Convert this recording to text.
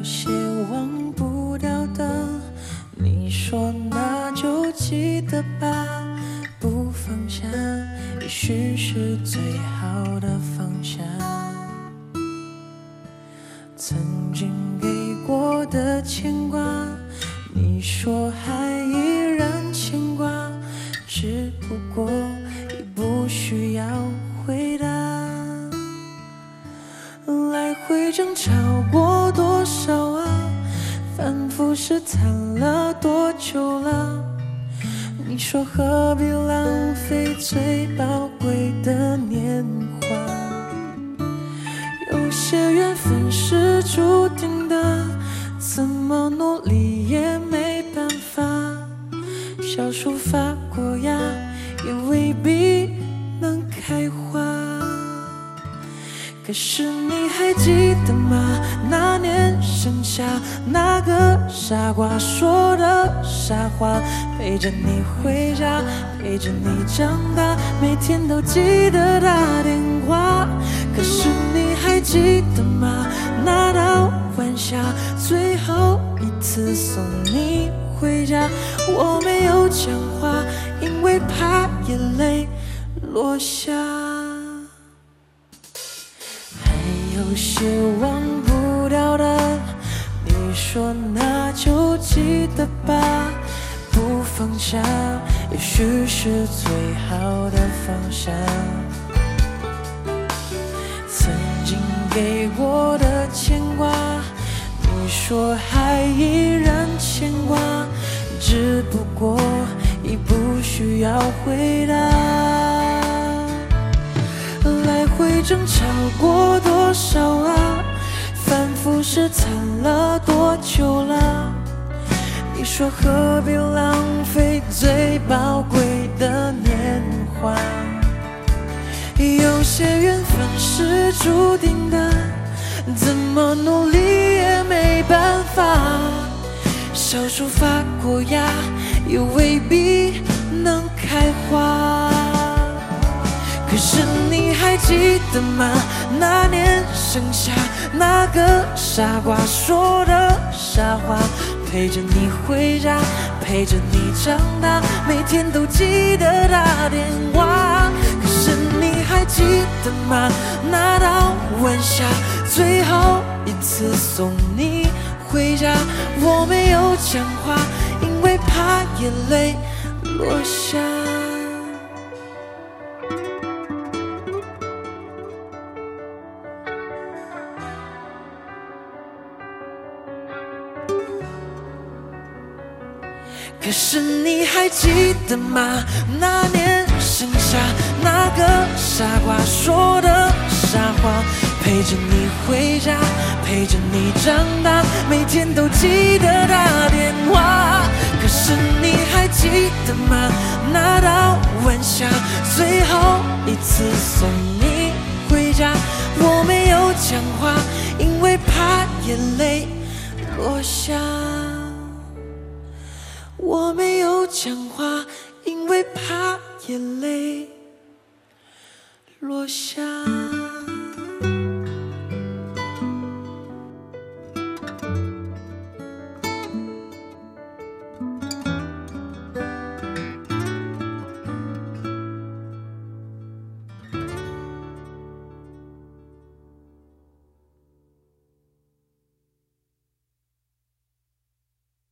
些忘不掉的，你说那就记得吧，不放下也许是最好的方向。曾经给过的牵挂，你说还依然牵挂，只不过已不需要回答。来回争吵过多少啊，反复试探了多久了，你说何必浪费最宝贵的年华。有些缘分是注定的，怎么努力也没办法，小树发过芽也未必能开花。可是你还记得吗？那年盛夏，那个傻瓜说的傻话，陪着你回家，陪着你长大，每天都记得打电话。可是你还记得吗？那道晚霞，最后一次送你回家，我没有讲话，因为怕眼泪落下。有些忘不掉的，你说那就记得吧，不放下也许是最好的方向。曾经给过的牵挂，你说还依然牵挂，只不过已不需要回答。来回争吵过多少啊，反复试探了多久了，你说何必浪费最宝贵的年华。有些缘分是注定的，怎么努力也没办法，小树发过芽也未必能开花。可是你还记得吗？那年盛夏，那个傻瓜说的傻话，陪着你回家，陪着你长大，每天都记得打电话。可是你还记得吗？那道晚霞，最后一次送你回家，我没有讲话，因为怕眼泪落下。可是你还记得吗？那年盛夏，那个傻瓜说的傻话，陪着你回家，陪着你长大，每天都记得打电话。可是你还记得吗？那道晚霞，最后一次送你回家，我没有讲话，因为怕眼泪落下。我没有讲话，因为怕眼泪落下。